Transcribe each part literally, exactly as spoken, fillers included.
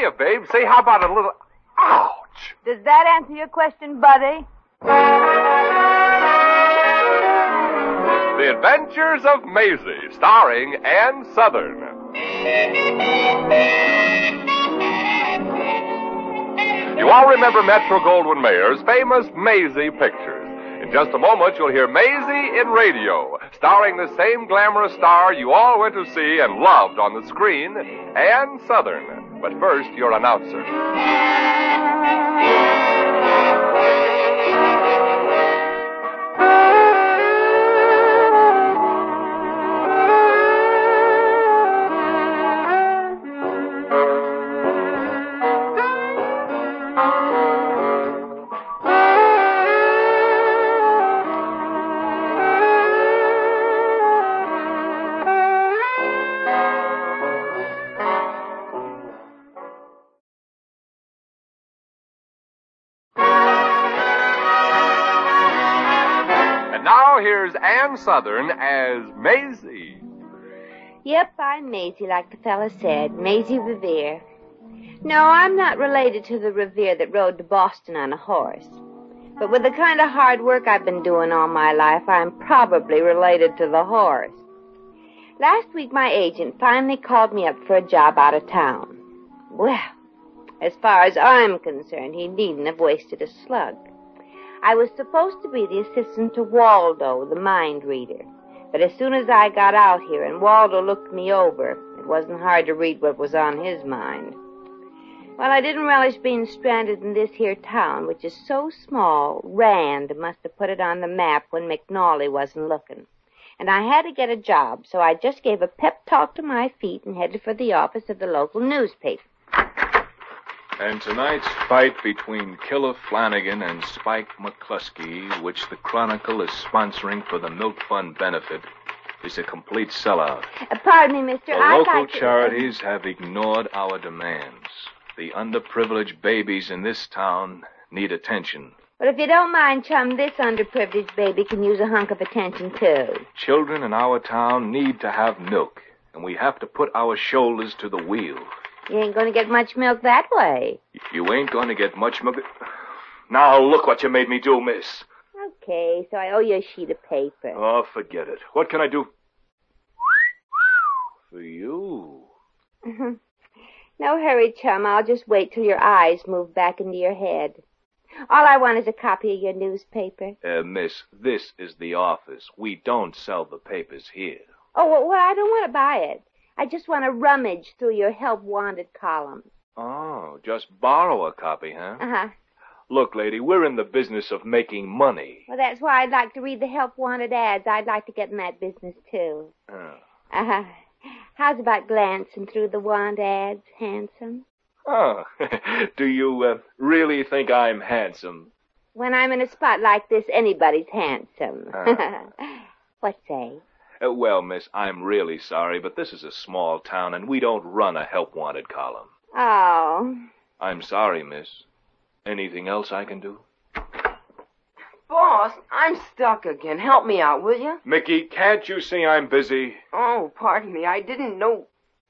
hiya, babe. Say, how about a little... Ouch! Does that answer your question, buddy? The Adventures of Maisie, starring Ann Southern. You all remember Metro-Goldwyn-Mayer's famous Maisie pictures. In just a moment, you'll hear Maisie in radio, starring the same glamorous star you all went to see and loved on the screen, Ann Southern. But first, your announcer. Now here's Ann Southern as Maisie. Yep, I'm Maisie, like the fella said. Maisie Revere. No, I'm not related to the Revere that rode to Boston on a horse. But with the kind of hard work I've been doing all my life, I'm probably related to the horse. Last week, my agent finally called me up for a job out of town. Well, as far as I'm concerned, he needn't have wasted a slug. I was supposed to be the assistant to Waldo, the mind reader. But as soon as I got out here and Waldo looked me over, it wasn't hard to read what was on his mind. Well, I didn't relish being stranded in this here town, which is so small, Rand must have put it on the map when McNally wasn't looking. And I had to get a job, so I just gave a pep talk to my feet and headed for the office of the local newspaper. And tonight's fight between Killer Flanagan and Spike McCluskey, which the Chronicle is sponsoring for the Milk Fund benefit, is a complete sellout. Uh, pardon me, mister. The I'd local like to... charities have ignored our demands. The underprivileged babies in this town need attention. Well, if you don't mind, chum, this underprivileged baby can use a hunk of attention, too. Children in our town need to have milk, and we have to put our shoulders to the wheel. You ain't going to get much milk that way. You ain't going to get much milk. Now, look what you made me do, miss. Okay, so I owe you a sheet of paper. Oh, forget it. What can I do for you? No hurry, chum. I'll just wait till your eyes move back into your head. All I want is a copy of your newspaper. Uh, miss, this is the office. We don't sell the papers here. Oh, well, well I don't want to buy it. I just want to rummage through your help wanted columns. Oh, just borrow a copy, huh? Uh-huh. Look, lady, we're in the business of making money. Well, that's why I'd like to read the help wanted ads. I'd like to get in that business, too. Oh. Uh-huh. How's about glancing through the want ads, handsome? Oh, do you uh, really think I'm handsome? When I'm in a spot like this, anybody's handsome. Uh. What say? Uh, well, miss, I'm really sorry, but this is a small town, and we don't run a help-wanted column. Oh. I'm sorry, miss. Anything else I can do? Boss, I'm stuck again. Help me out, will you? Mickey, can't you see I'm busy? Oh, pardon me. I didn't know...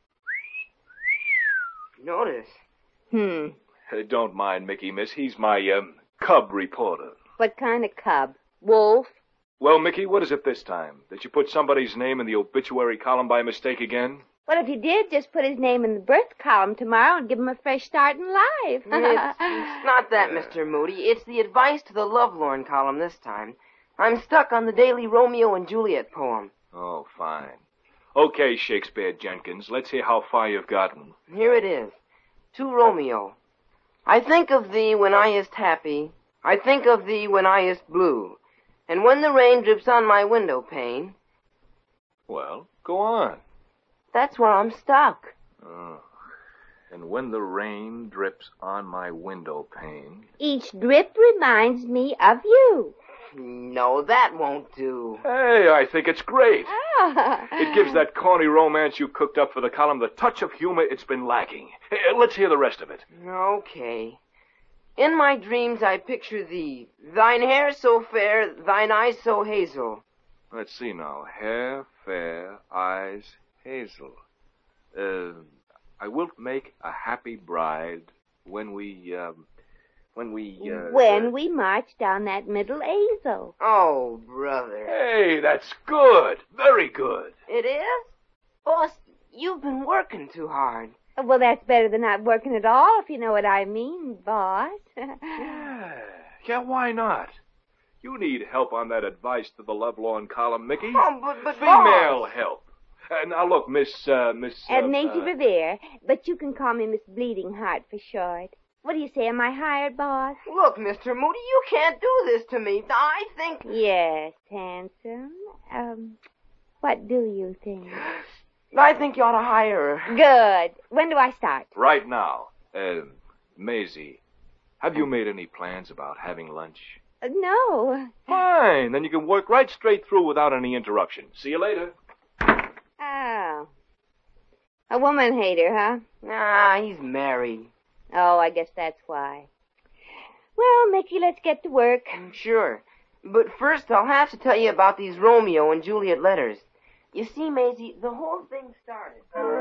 Notice. Hmm. Uh, don't mind Mickey, miss. He's my, um, cub reporter. What kind of cub? Wolf? Well, Mickey, what is it this time? Did you put somebody's name in the obituary column by mistake again? Well, if you did, just put his name in the birth column tomorrow and give him a fresh start in life. it's, it's not that, Mister Moody. It's the advice to the lovelorn column this time. I'm stuck on the daily Romeo and Juliet poem. Oh, fine. Okay, Shakespeare Jenkins, let's hear how far you've gotten. Here it is. To Romeo. I think of thee when I ist happy. I think of thee when I ist blue. And when the rain drips on my window pane... Well, go on. That's where I'm stuck. Oh. And when the rain drips on my window pane... Each drip reminds me of you. No, that won't do. Hey, I think it's great. Ah. It gives that corny romance you cooked up for the column the touch of humor it's been lacking. Hey, let's hear the rest of it. Okay. In my dreams I picture thee, thine hair so fair, thine eyes so hazel. Let's see now. Hair, fair, eyes, hazel. Uh, I will make a happy bride when we, um, when we, uh... When we march down that middle aisle. Oh, brother. Hey, that's good. Very good. It is? Boss, you've been working too hard. Well, that's better than not working at all, if you know what I mean, boss. Yeah, yeah, why not? You need help on that advice to the Lovelorn column, Mickey. Oh, but, but Female boss. help. Uh, now, look, Miss, uh, Miss... Uh, Uh, Macy uh, Revere, but you can call me Miss Bleeding Heart for short. What do you say, am I hired, boss? Look, Mister Moody, you can't do this to me. I think... Yes, handsome. Um, what do you think? I think you ought to hire her. Good. When do I start? Right now. Uh, Maisie, have you made any plans about having lunch? Uh, no. Fine. Then you can work right straight through without any interruption. See you later. Oh. A woman hater, huh? Ah, he's married. Oh, I guess that's why. Well, Mickey, let's get to work. Sure. But first, I'll have to tell you about these Romeo and Juliet letters. You see, Maisie, the whole thing started.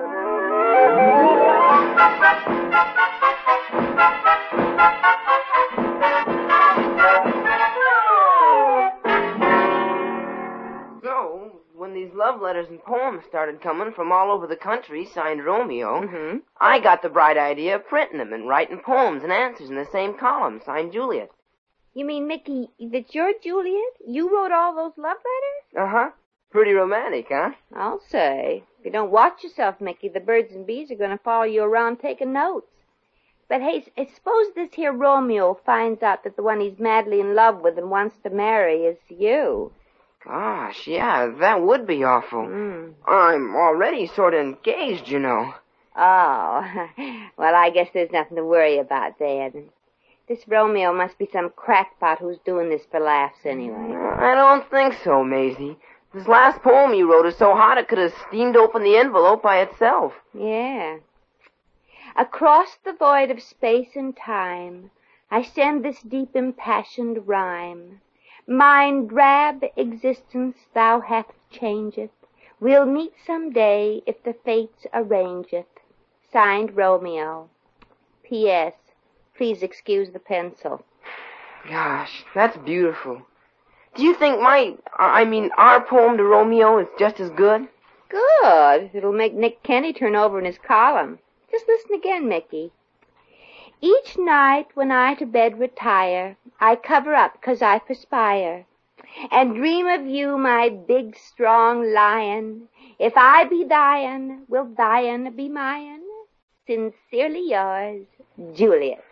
So, when these love letters and poems started coming from all over the country, signed Romeo, Mm-hmm. I got the bright idea of printing them and writing poems and answers in the same column, signed Juliet. You mean, Mickey, that you're Juliet? You wrote all those love letters? Uh-huh. Pretty romantic, huh? I'll say. If you don't watch yourself, Mickey, the birds and bees are going to follow you around taking notes. But hey, s- suppose this here Romeo finds out that the one he's madly in love with and wants to marry is you. Gosh, yeah, that would be awful. Mm. I'm already sort of engaged, you know. Oh, well, I guess there's nothing to worry about then. This Romeo must be some crackpot who's doing this for laughs anyway. I don't think so, Maisie. This last poem you wrote is so hot it could have steamed open the envelope by itself. Yeah. Across the void of space and time, I send this deep impassioned rhyme. Mine drab existence thou hast changeth. We'll meet some day if the fates arrangeth. Signed, Romeo. P S. Please excuse the pencil. Gosh, that's beautiful. Do you think my, I mean, our poem to Romeo is just as good? Good. It'll make Nick Kenny turn over in his column. Just listen again, Mickey. Each night when I to bed retire, I cover up 'cause I perspire, and dream of you, my big, strong lion. If I be thine, will thine be mine? Sincerely yours, Juliet.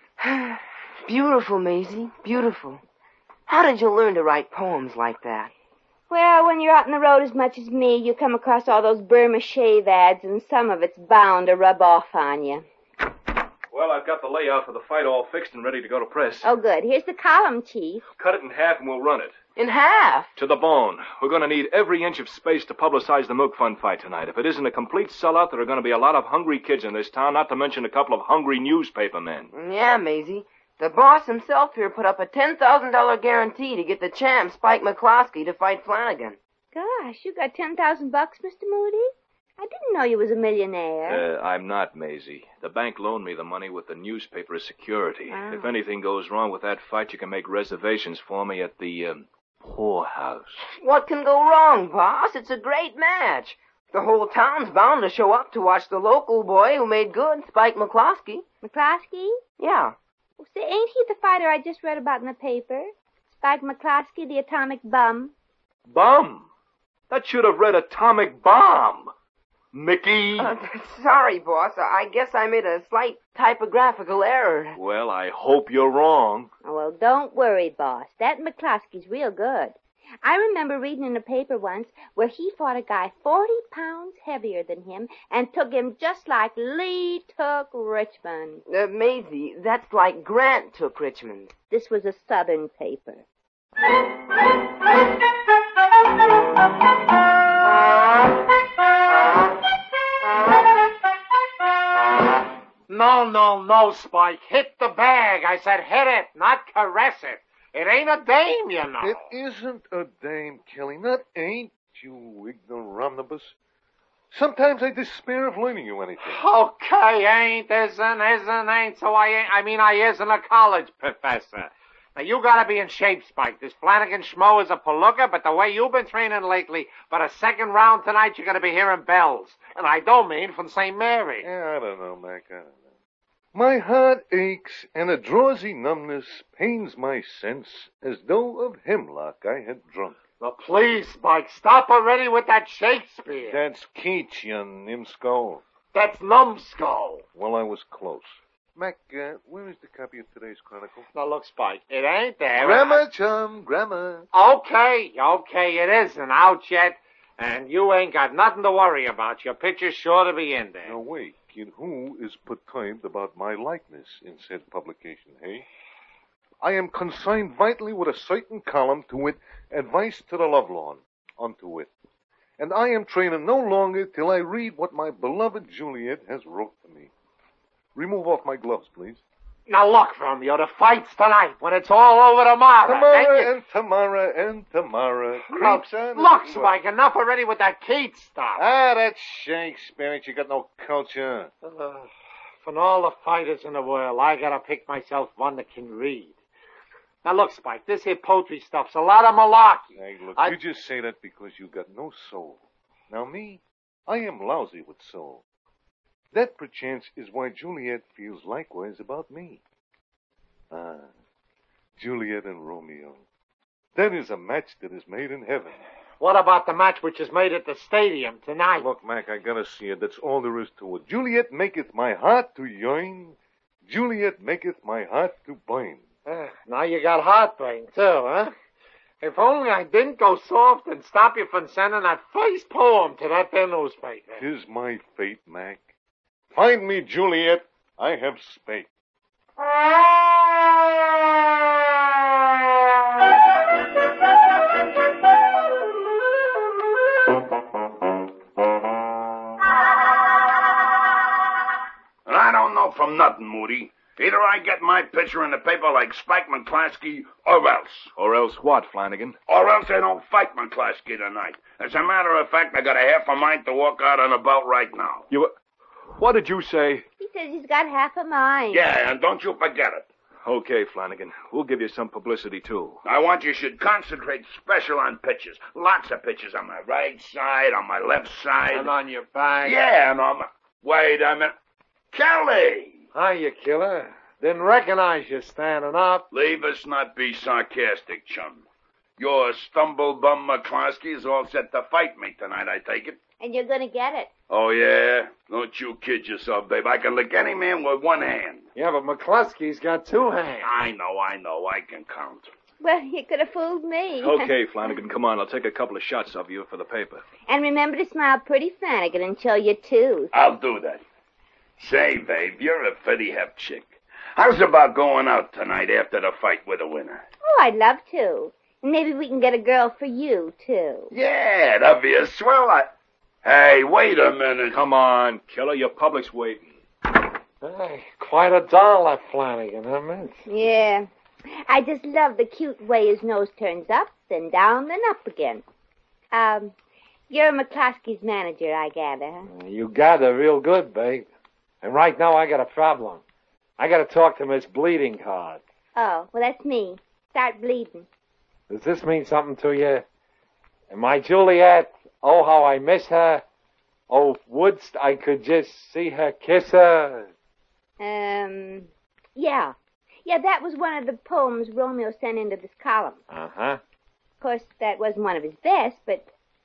Beautiful, Maisie, beautiful. How did you learn to write poems like that? Well, when you're out on the road as much as me, you come across all those Burma shave ads, and some of it's bound to rub off on you. Well, I've got the layout for the fight all fixed and ready to go to press. Oh, good. Here's the column, Chief. Cut it in half and we'll run it. In half? To the bone. We're going to need every inch of space to publicize the Milk Fund fight tonight. If it isn't a complete sellout, there are going to be a lot of hungry kids in this town, not to mention a couple of hungry newspaper men. Yeah, Maisie. The boss himself here put up a ten thousand dollars guarantee to get the champ, Spike McCloskey, to fight Flanagan. Gosh, you got ten thousand bucks, Mister Moody? I didn't know you was a millionaire. Uh, I'm not, Maisie. The bank loaned me the money with the newspaper as security. Wow. If anything goes wrong with that fight, you can make reservations for me at the, um, poorhouse. What can go wrong, boss? It's a great match. The whole town's bound to show up to watch the local boy who made good, Spike McCloskey. McCloskey? Yeah. Well, say, ain't he the fighter I just read about in the paper? Spike McCloskey, the atomic bum. Bum? That should have read Atomic Bomb. Mickey. Uh, sorry, boss. I guess I made a slight typographical error. Well, I hope you're wrong. Oh, well, don't worry, boss. That McCloskey's real good. I remember reading in the paper once where he fought a guy forty pounds heavier than him and took him just like Lee took Richmond. Uh, Maisie, that's like Grant took Richmond. This was a Southern paper. No, no, no, Spike. Hit the bag. I said hit it, not caress it. It ain't a dame, you know. It isn't a dame, Kelly. Not ain't, you ignoramus. Sometimes I despair of learning you anything. Okay, ain't, isn't, isn't, ain't, so I ain't, I mean I isn't a college professor. Now, you gotta be in shape, Spike. This Flanagan schmo is a palooka, but the way you've been training lately, but a second round tonight, you're gonna be hearing bells. And I don't mean from Saint Mary. Yeah, I don't know, Mac, I don't know. My heart aches, and a drowsy numbness pains my sense, as though of hemlock I had drunk. Now, please, Spike, stop already with that Shakespeare. That's Keats, you numbskull. That's numbskull. Well, I was close. Mac, uh, where is the copy of today's Chronicle? Now, look, Spike, it ain't there. Grammar, chum, grammar. Okay, okay, it isn't out yet, and you ain't got nothing to worry about. Your picture's sure to be in there. Now, wait, kid, who is perturbed about my likeness in said publication, hey? I am consigned vitally with a certain column to wit, Advice to the Lovelorn, unto it. And I am training no longer till I read what my beloved Juliet has wrote to me. Remove off my gloves, please. Now look, Romeo, the fight's tonight, when it's all over tomorrow. Tomorrow you... and tomorrow and tomorrow. Look, Creeps on look the- Spike, enough already with that Keats stuff. Ah, that's Shakespeare. Ain't you got no culture? Uh, from all the fighters in the world, I gotta pick myself one that can read. Now look, Spike, this here poetry stuff's a lot of malarkey. Hey, look, I... you just say that because you got no soul. Now me, I am lousy with soul. That, perchance, is why Juliet feels likewise about me. Ah, Juliet and Romeo. That is a match that is made in heaven. What about the match which is made at the stadium tonight? Look, Mac, I gotta see it. That's all there is to it. Juliet maketh my heart to yearn. Juliet maketh my heart to burn. Uh, now you got heartburn, too, huh? If only I didn't go soft and stop you from sending that first poem to that there newspaper. 'Tis my fate, Mac. Find me, Juliet. I have spake. And I don't know from nothing, Moody. Either I get my picture in the paper like Spike McClaskey, or else. Or else what, Flanagan? Or else I don't fight McClaskey tonight. As a matter of fact, I got a half a mind to walk out on a belt right now. You... What did you say? He says he's got half a mind. Yeah, and don't you forget it. Okay, Flanagan. We'll give you some publicity, too. I want you should concentrate special on pitches. Lots of pitches on my right side, on my left side. And on your back. Yeah, and on my... Wait a minute. Kelly! Hiya, killer. Didn't recognize you standing up. Leave us not be sarcastic, chum. Your stumble-bum McCloskey is all set to fight me tonight, I take it. And you're going to get it. Oh, yeah? Don't you kid yourself, babe. I can lick any man with one hand. Yeah, but McCluskey's got two hands. I know, I know. I can count. Well, you could have fooled me. Okay, Flanagan, come on. I'll take a couple of shots of you for the paper. And remember to smile pretty, Flanagan, and show your tooth. I'll do that. Say, babe, you're a pretty hep chick. How's about going out tonight after the fight with a winner? Oh, I'd love to. And maybe we can get a girl for you, too. Yeah, that'd be a swell. I... Hey, wait a minute. Come on, killer. Your public's waiting. Hey, quite a doll, that Flanagan, huh, miss? Yeah. I just love the cute way his nose turns up, then down, then up again. Um, you're McCloskey's manager, I gather, huh? You got her real good, babe. And right now I got a problem. I got to talk to Miss Bleeding Card. Oh, well, that's me. Start bleeding. Does this mean something to you? And my Juliet, oh, how I miss her. Oh, wouldst I could just see her kiss her. Um, yeah. Yeah, that was one of the poems Romeo sent into this column. Uh-huh. Of course, that wasn't one of his best, but...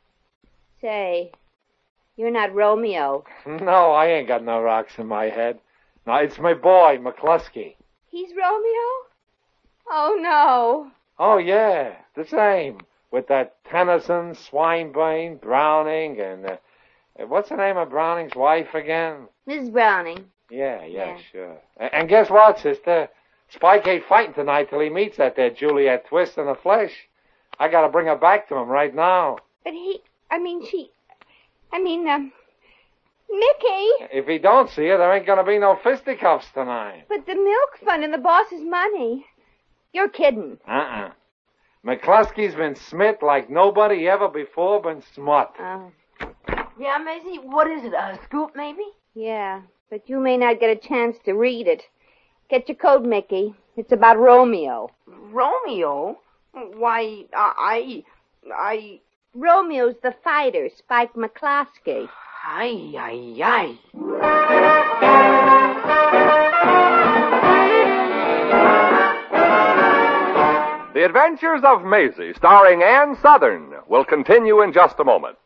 Say, you're not Romeo. No, I ain't got no rocks in my head. No, it's my boy, McCluskey. He's Romeo? Oh, no. Oh, yeah, the same. With that Tennyson, Swinburne, Browning, and... Uh, what's the name of Browning's wife again? Missus Browning. Yeah, yeah, Yeah. sure. And, and guess what, sister? Spike ain't fighting tonight till he meets that there Juliet Twist in the flesh. I gotta bring her back to him right now. But he... I mean, she... I mean, um... Mickey! If he don't see her, there ain't gonna be no fisticuffs tonight. But the milk fund and the boss's money. You're kidding. Uh-uh. McCluskey's been smit like nobody ever before been smut. Oh. Yeah, Maisie, what is it? A scoop, maybe? Yeah, but you may not get a chance to read it. Get your coat, Mickey. It's about Romeo. Romeo? Why, I... I... Romeo's the fighter, Spike McCloskey. Ay, ay, ay. The Adventures of Maisie, starring Ann Southern, will continue in just a moment.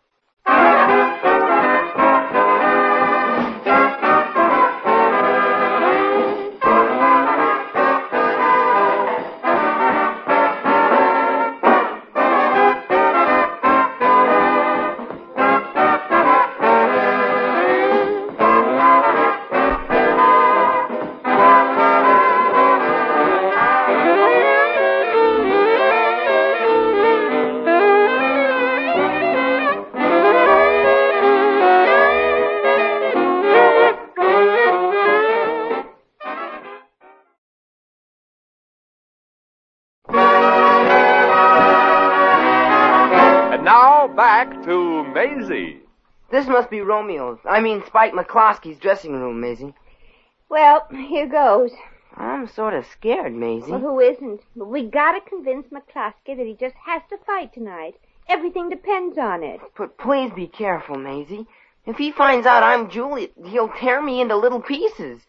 Back to Maisie. This must be Romeo's. I mean, Spike McCloskey's dressing room, Maisie. Well, here goes. I'm sort of scared, Maisie. Well, who isn't? But we gotta convince McCloskey that he just has to fight tonight. Everything depends on it. But please be careful, Maisie. If he finds out I'm Juliet, he'll tear me into little pieces.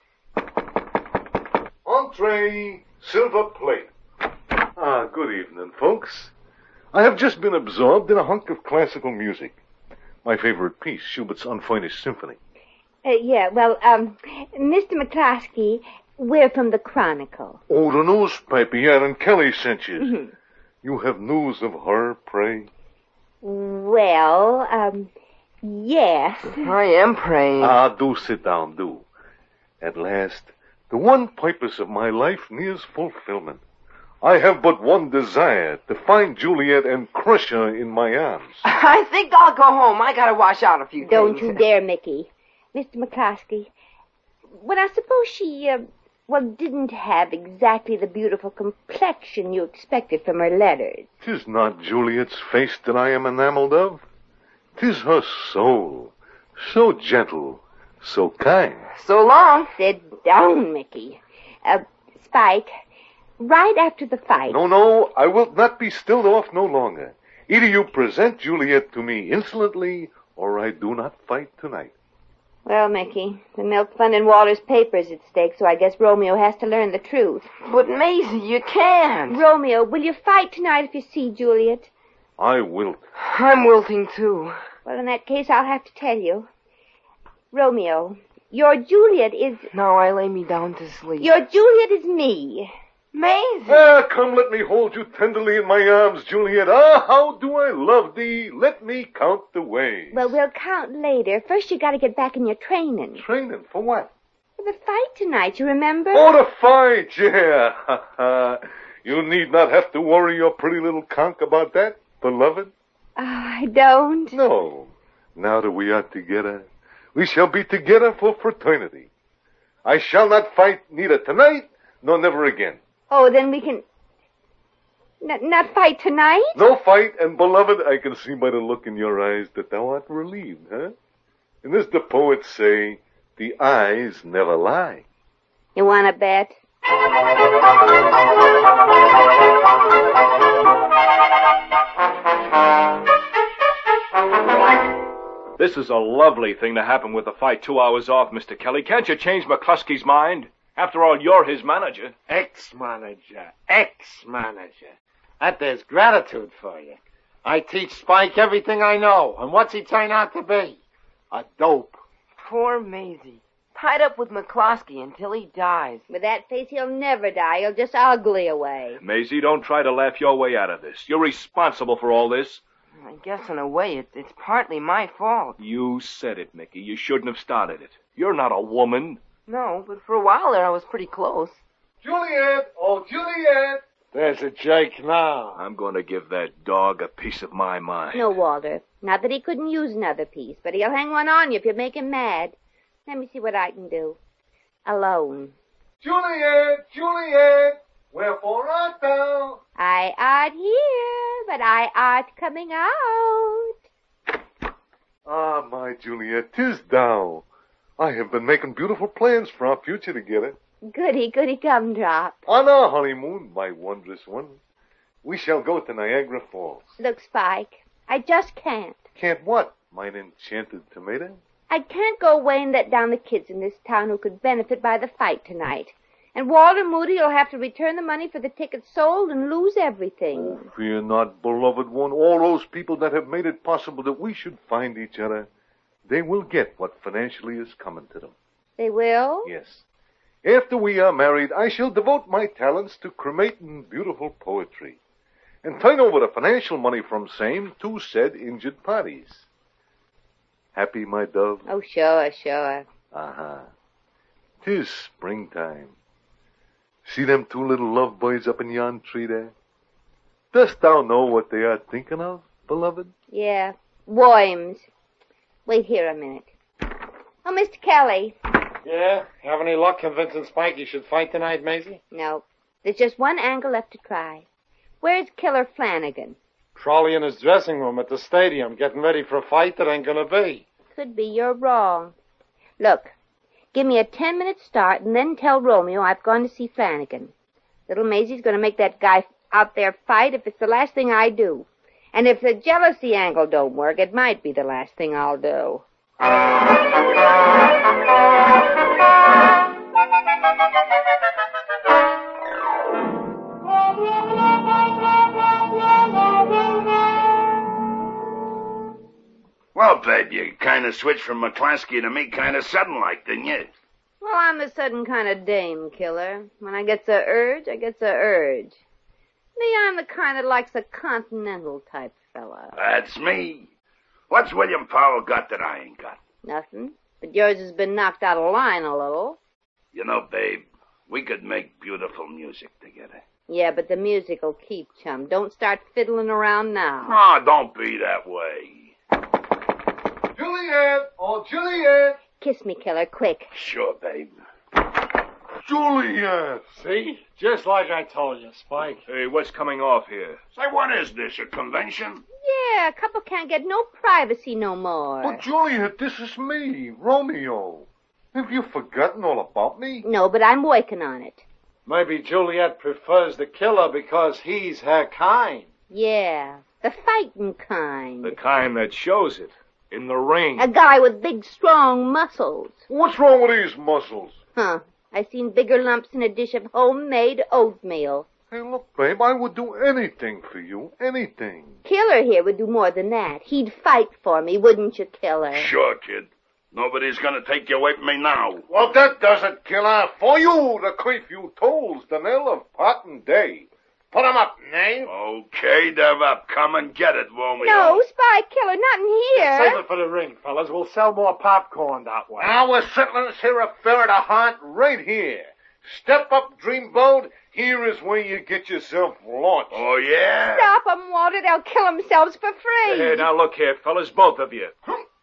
Entree, silver plate. Ah, good evening, folks. I have just been absorbed in a hunk of classical music. My favorite piece, Schubert's Unfinished Symphony. Uh, yeah, well, um, Mister McCloskey, we're from the Chronicle. Oh, the newspaper, yeah, and Kelly sent you. Mm-hmm. You have news of her, pray? Well, um, yes. I am praying. Ah, do sit down, do. At last, the one purpose of my life nears fulfillment. I have but one desire, to find Juliet and crush her in my arms. I think I'll go home. I gotta wash out a few Don't things. you dare, Mickey. Mister McCloskey, well, I suppose she, uh, well, didn't have exactly the beautiful complexion you expected from her letters. 'Tis not Juliet's face that I am enameled of. 'Tis her soul, so gentle, so kind. So long. Sit down, Mickey. Uh, Spike... Right after the fight. No, no, I will not be stilled off no longer. Either you present Juliet to me insolently, or I do not fight tonight. Well, Mickey, the Milk Fund and Walter's paper's at stake, so I guess Romeo has to learn the truth. But, Maisie, you can't. Romeo, will you fight tonight if you see Juliet? I wilt. I'm wilting, too. Well, in that case, I'll have to tell you. Romeo, your Juliet is... Now I lay me down to sleep. Your Juliet is me. Maisie! Ah, come, let me hold you tenderly in my arms, Juliet. Ah, how do I love thee. Let me count the ways. Well, we'll count later. First, you gotta get back in your training. Training? For what? For the fight tonight, you remember? Oh, the fight, yeah. You need not have to worry your pretty little conch about that, beloved. Oh, I don't. No. Now that we are together, we shall be together for fraternity. I shall not fight neither tonight nor never again. Oh, then we can... N- not fight tonight? No fight, and beloved, I can see by the look in your eyes that thou art relieved, huh? And as the poets say, the eyes never lie. You want to bet? This is a lovely thing to happen with the fight two hours off, Mister Kelly. Can't you change McCluskey's mind? After all, you're his manager. Ex-manager. Ex-manager. That there's gratitude for you. I teach Spike everything I know. And what's he turn out to be? A dope. Poor Maisie. Tied up with McCloskey until he dies. With that face, he'll never die. He'll just ugly away. Maisie, don't try to laugh your way out of this. You're responsible for all this. I guess in a way it, it's partly my fault. You said it, Mickey. You shouldn't have started it. You're not a woman. No, but for a while there I was pretty close. Juliet! Oh, Juliet! There's a Jake now. I'm going to give that dog a piece of my mind. No, Walter. Not that he couldn't use another piece, but he'll hang one on you if you make him mad. Let me see what I can do. Alone. Juliet! Juliet! Wherefore art thou? I art here, but I art coming out. Ah, my Juliet, 'tis thou. I have been making beautiful plans for our future together. Goody, goody gumdrop. On our honeymoon, my wondrous one, we shall go to Niagara Falls. Look, Spike, I just can't. Can't what, mine enchanted tomato? I can't go away and let down the kids in this town who could benefit by the fight tonight. And Walter Moody will have to return the money for the tickets sold and lose everything. Oh, fear not, beloved one. All those people that have made it possible that we should find each other, they will get what financially is coming to them. They will? Yes. After we are married, I shall devote my talents to cremating beautiful poetry and turn over the financial money from same to said injured parties. Happy, my dove? Oh, sure, sure. Uh-huh. 'Tis springtime. See them two little lovebirds up in yon tree there? Dost thou know what they are thinking of, beloved? Yeah, worms. Wait here a minute. Oh, Mister Kelly. Yeah? Have any luck convincing Spike he should fight tonight, Maisie? No. There's just one angle left to try. Where's Killer Flanagan? Probably in his dressing room at the stadium, getting ready for a fight that ain't gonna be. Could be you're wrong. Look, give me a ten-minute start and then tell Romeo I've gone to see Flanagan. Little Maisie's going to make that guy out there fight if it's the last thing I do. And if the jealousy angle don't work, it might be the last thing I'll do. Well, babe, you kind of switched from McClaskey to me kind of sudden-like, didn't you? Well, I'm the sudden kind of dame killer. When I gets a urge, I gets a urge. Me, I'm the kind that likes a continental type fella. That's me. What's William Powell got that I ain't got? Nothing. But yours has been knocked out of line a little. You know, babe, we could make beautiful music together. Yeah, but the music'll keep, chum. Don't start fiddling around now. Oh, don't be that way. Juliet! Oh, Juliet! Kiss me, killer, quick. Sure, babe. Juliet! See? Just like I told you, Spike. Hey, what's coming off here? Say, what is this, a convention? Yeah, a couple can't get no privacy no more. But Juliet, this is me, Romeo. Have you forgotten all about me? No, but I'm working on it. Maybe Juliet prefers the killer because he's her kind. Yeah, the fighting kind. The kind that shows it. In the ring. A guy with big, strong muscles. What's wrong with these muscles? Huh. I seen bigger lumps in a dish of homemade oatmeal. Hey, look, babe, I would do anything for you. Anything. Killer here would do more than that. He'd fight for me, wouldn't you, Killer? Sure, kid. Nobody's gonna take you away from me now. Well, that doesn't kill her. For you, the curfew tolls the knell of parting day. Put 'em up, knave. Okay, they're up. Come and get it, Romeo. No, Spy Killer, not in here. Save it for the ring, fellas. We'll sell more popcorn that way. Now we're settling this here affair of the heart right here. Step up, Dreamboat. Here is where you get yourself launched. Oh, yeah? Stop 'em, Walter. They'll kill themselves for free. Hey, now look here, fellas, both of you.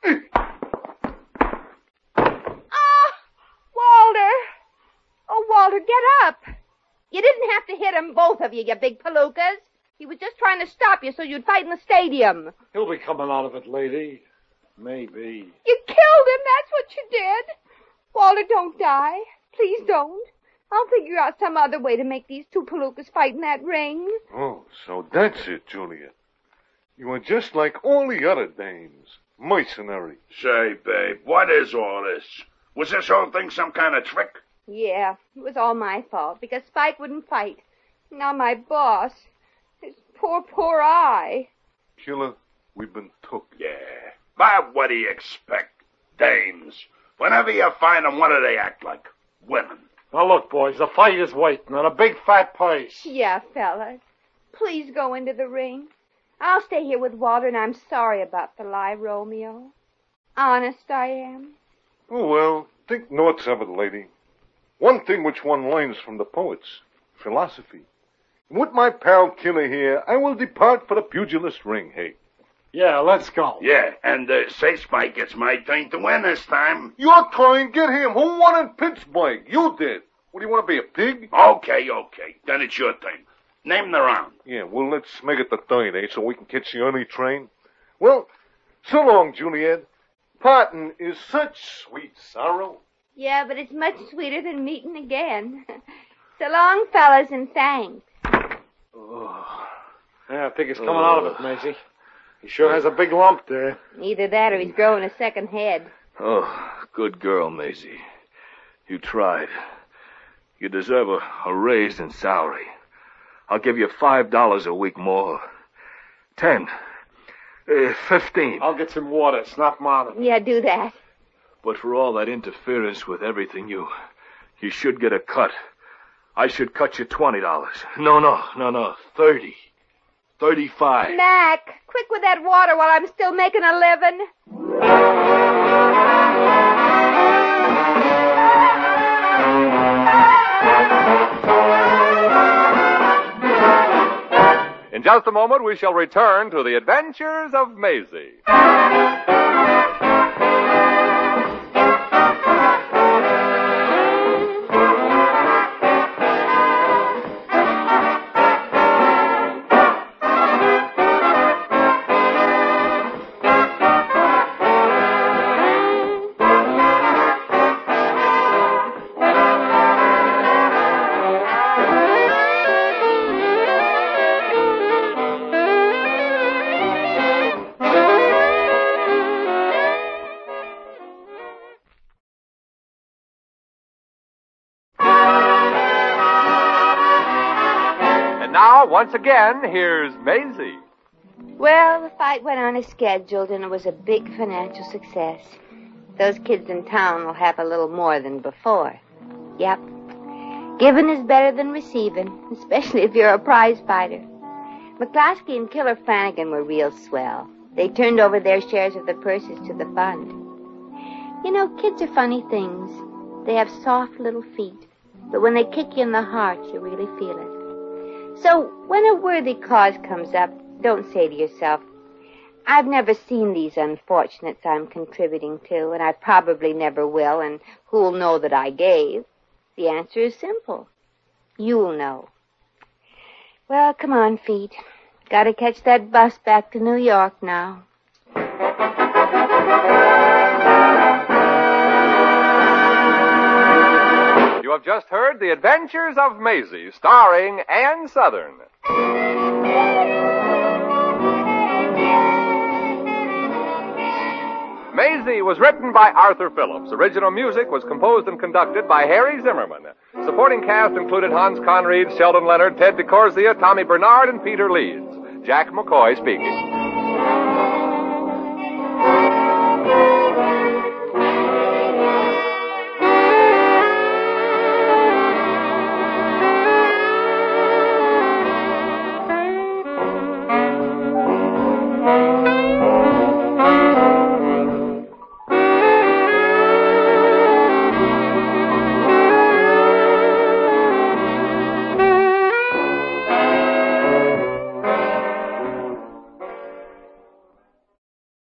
Ah, Walter. Oh, Walter, get up. You didn't have to hit him, both of you, you big palookas. He was just trying to stop you so you'd fight in the stadium. He'll be coming out of it, lady. Maybe. You killed him, that's what you did. Walter, don't die. Please don't. I'll figure out some other way to make these two palookas fight in that ring. Oh, so that's it, Juliet. You are just like all the other dames. Mercenary. Say, babe, what is all this? Was this whole thing some kind of trick? Yeah, it was all my fault, because Spike wouldn't fight. Now my boss, his poor, poor eye. Killer, we've been took. Yeah. But what do you expect? Dames. Whenever you find them, what do they act like? Women. Now look, boys, the fight is waiting on a big fat purse. Yeah, fellas. Please go into the ring. I'll stay here with Walter, and I'm sorry about the lie, Romeo. Honest I am. Oh, well, think noughts of it, lady. One thing which one learns from the poets, philosophy. And with my pal Killer here, I will depart for the pugilist ring, hey? Yeah, let's go. Yeah, and uh, say, Spike, it's my turn to win this time. Your turn, get him. Who won in Pittsburgh? You did. What, do you want to be a pig? Okay, okay. Then it's your turn. Name the round. Yeah, well, let's make it the third, eh, so we can catch the early train. Well, so long, Juliet. parting is such sweet sorrow. Yeah, but it's much sweeter than meeting again. So long, fellas, and thanks. Oh. Yeah, I think he's coming out of it, Maisie. He sure has a big lump there. Either that or he's growing a second head. Oh, good girl, Maisie. You tried. You deserve a, a raise in salary. I'll give you five dollars a week more. Ten. Uh, fifteen. I'll get some water. It's not morning. Yeah, do that. But for all that interference with everything, you... you should get a cut. I should cut you twenty dollars. No, no, no, no. Thirty. Thirty-five. Mac, quick with that water while I'm still making a living. In just a moment, we shall return to the adventures of Maisie. Now, once again, here's Maisie. Well, the fight went on as scheduled, and it was a big financial success. Those kids in town will have a little more than before. Yep. Giving is better than receiving, especially if you're a prize fighter. McCloskey and Killer Flanagan were real swell. They turned over their shares of the purses to the fund. You know, kids are funny things. They have soft little feet, but when they kick you in the heart, you really feel it. So when a worthy cause comes up, don't say to yourself, I've never seen these unfortunates I'm contributing to, and I probably never will, and who'll know that I gave? The answer is simple. You'll know. Well, come on, feet. Gotta catch that bus back to New York now. You have just heard The Adventures of Maisie, starring Ann Southern. Maisie was written by Arthur Phillips. Original music was composed and conducted by Harry Zimmerman. Supporting cast included Hans Conried, Sheldon Leonard, Ted DeCorzia, Tommy Bernard, and Peter Leeds. Jack McCoy speaking.